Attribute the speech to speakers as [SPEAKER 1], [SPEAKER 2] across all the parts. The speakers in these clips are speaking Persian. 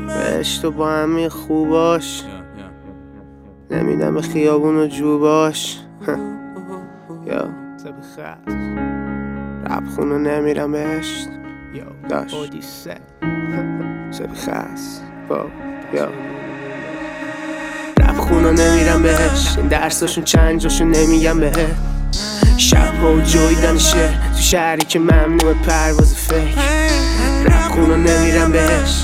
[SPEAKER 1] بهش تو با همین خوباش نمیدم به خیابون و جوباش یا رب خونو نمیرم بهشت داشت سبخست یا رب خونو نمیرم بهشت این درساشون چند جاشون نمیگم بهت شب ها و جویدن شعر تو شهری که ممنوع پرواز فکر رب خونو نمیرم بهش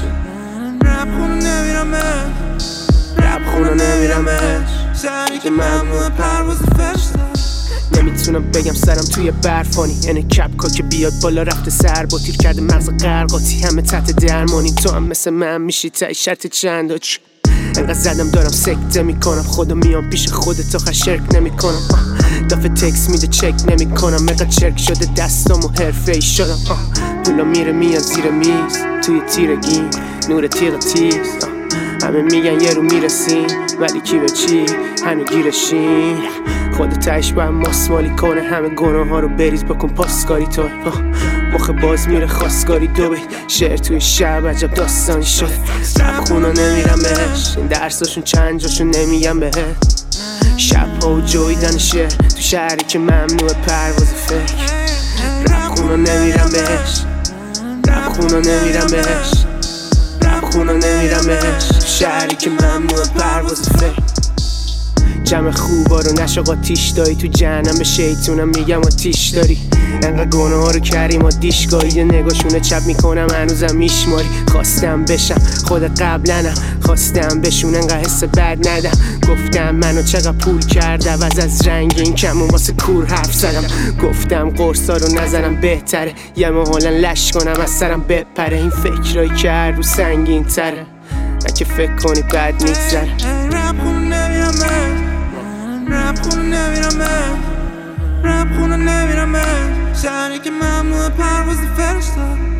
[SPEAKER 1] رب خونو نمیرم بهش شهری که ممنوع پرواز فکر نمیتونم بگم سرم توی برفانی اینه کپکا که بیاد بالا رفته سر با تیر کرده مغز غرقاتی همه تحت درمانی تو هم مثل من میشی تای شرط چند انقدر زدم دارم سکته میکنم خدا میام پیش خودت آخر شرک نمیکنم دفعه تکس میده چک نمیکنم انقدر چرک شده دستامو حرفه‌ای شدم پولا میره میاد زیر میز توی تیرگی نور تیغ تیز همه میگن یه رو میرسیم ولی کی به چی هنو گیرشیم خودت تهش باید ماسمالی کنه همه گناه ها رو بریز بکن پاسکاری تو مخ باز میره خواستگاری دو بید شعر توی شب عجب داستانی شد رب خونو نمیرم بهش این درساشون چند جاشون نمیگم بهت شب ها و جویدن شعر تو شهری که ممنوع پرواز فکر رب خونو نمیرم بهش رب خونو نمیرم بهش رب خونو نمیرم بهش تو شهری که ممنوع پرواز فکر جمع خوبا رو نشاق آتیش داری تو جهنم به شیطونم میگم آتیش داری انقدر گناه ها رو کردیم دیشگاهی یه نگاهشونه چپ میکنم هنوزم میشماری خواستم بشم خود قبلنم خواستم بشون انقدر حس بد ندم گفتم منو چقدر پول کرده عوض از رنگ این کمون واسه کور حرف زدم گفتم قرصا رو نزنم بهتره یه محالا لش کنم از سرم بپره این فکرایی که هر رو سنگین تره نه که فکر کنی بد میگذره
[SPEAKER 2] رب خونو نمیرم شهری که ممنوع پرواز فرشته